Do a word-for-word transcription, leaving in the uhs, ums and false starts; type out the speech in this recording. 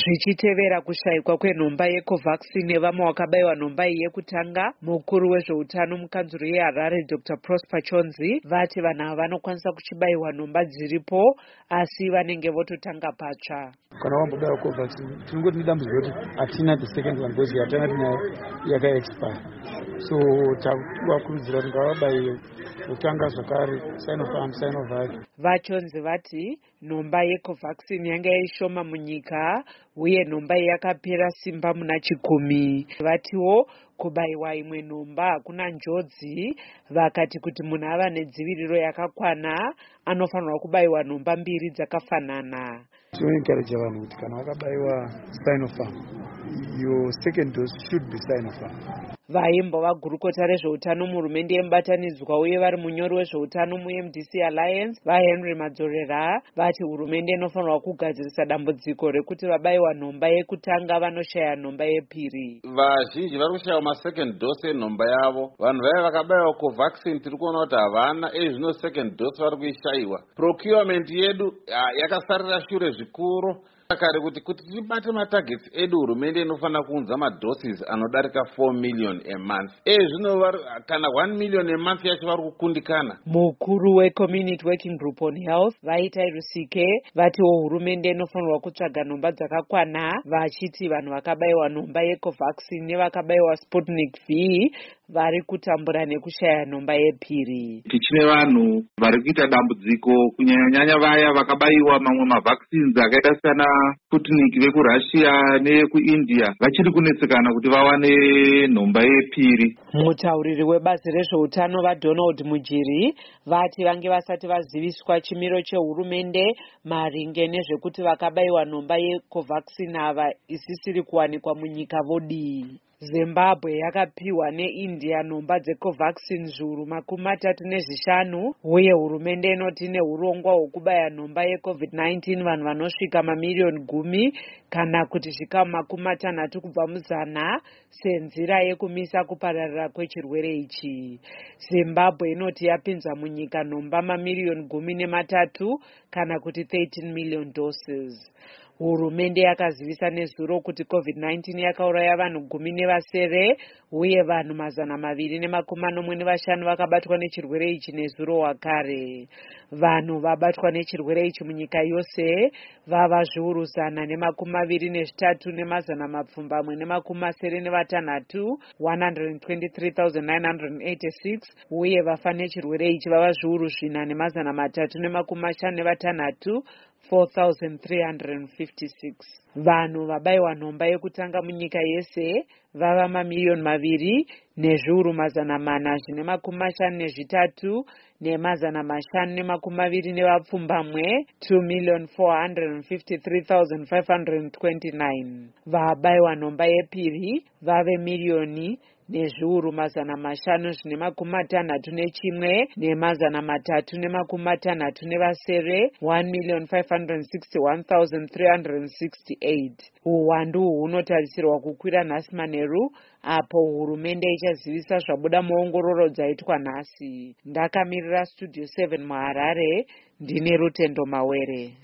Zvichitevera kushayikwa kwenhomba yeCovaxin nevamwe vakabayiwa nhomba iyi yekutanga, mukuru wezveutano mukanzuro yeHarare Doctor Prosper Chonzi vati vanhu ava vanokwanisa kuchibayiwa nhomba dziripo asi vanenge vototanga patsva. Kana wambobayiwa Covaxin tinongoti nedambudziko kuti hatina the second one because yatanga tinayo yakaexpire. So takuvakurudzira kuti ngavabayiwe kutanga zvakare Sinopharm, Sinovac. Vachonzi vati nhomba yeCovaxin yanga yaishoma munyika uye nhomba iyi yakapera simba muna chikumi. Vatiwo kubayiwa imwe nhomba hakuna njodzi. Vakati kuti munhu ava nedziviriro yakakwana anofanirwa kubayiwa nhomba mbiri dzakafanana. Tinoencourage vanhu kuti kana vakabayiwa Sinopharm, your second dose should be Sinopharm. Vaimbova gurukota rezveutano muhurumende yemubatanidzwa uye vari munyori wezveutano muM D C Alliance vaHenry Madzorera vati hurumende inofanirwa kugadzirisa dambudziko rekuti vabayiwa nhomba yekutanga vanoshaya nhomba yepiri. Vazhinji vari kushaya masecond dose enhomba yavo. Vanhu vaya vakabayiwa Covaxin tiri kuona kuti havana, ezvino second dose vari kuishayiwa. Procurement yedu yakasarira shure zvikuru. Kare kuti kuti tibate matargets edu hurumende inofanira kuunza madoses anodarika four million a month. Ezvino kana one million a month yacho vari kukundikana. Mukuru weCommunity Working Group on Health vaita Rusike vatiwo hurumende inofanirwa kutsvaga nhomba dzakakwana vachiti vanhu vakabayiwa nhomba yeCovaxin nevakabayiwa Sputnik V vari kutambura nekushaya nhomba yepiri. Tichine vanhu vari kuita dambudziko kunyanya-nyanya vaya vakabayiwa mamwe mavaccines akaita sana Sputnik vekuRussia nevekuIndia vachiri kunetsekana kuti vawane nhomba yepiri. Mutauriri webazi rezveutano vaDonald Mujiri vati vange vasati vaziviswa chimiro chehurumende maringe nezvekuti vakabayiwa nhomba yeCovaxin ava isisiri kuwanikwa munyika vodii. Zimbabwe yakapiwa neIndia nhomba dzeCovaxin zviuru makumi matatu nezvishanu uye hurumende inoti neurongwa hwekubaya nhomba yeCovid nineteen vanhu vanosvika mamiriyoni gumi kana kuti zvikamu makumi matanhatu kubva muzana senzira yekumisa kupararira kwechirwere ichi. Zimbabwe inoti yapinza munyika nhomba mamiriyoni gumi nematatu kana kuti thirteen million doses. Hurumende yakazivisa nezuro kuti COVID nineteen yakauraya vanhu gumi nevasere uye vanhu mazana maviri nemakumi manomwe nevashanu vakabatwa nechirwere ichi nezuro wakare. Vanhu vabatwa nechirwere ichi munyika yose vava zviuru zana nemakumi maviri nezvitatu nemazana mapfumbamwe nemakumi masere nevatanhatu one hundred twenty-three thousand nine hundred eighty-six uye vafa nechirwere ichi vava zviuru zvina nemazana matatu nemakumi mashanu nevatanhatu four thousand three hundred fifty-six. Vanhu vabayiwa nhomba yekutanga munyika yese vava mamiriyoni maviri nezviuru mazana mana zvine makumi mashanu nezvitatu nemazana mashanu nemakumi maviri nevapfumbamwe two million four hundred fifty-three thousand five hundred twenty-nine. Vabayiwa nhomba yepiri vave miriyoni nezviuru mazana mashanu zvine makumi matanhatu nechimwe nemazana matatu nemakumi matanhatu nevasere one million five hundred sixty-one thousand three hundred sixty-eight. Uwandu hunotarisirwa kukwira nhasi manheru apo hurumende ichazivisa zvabuda muongororo dzaitwa nhasi. Ndakamirira Studio seven muHarare ndine Rutendo Mawere.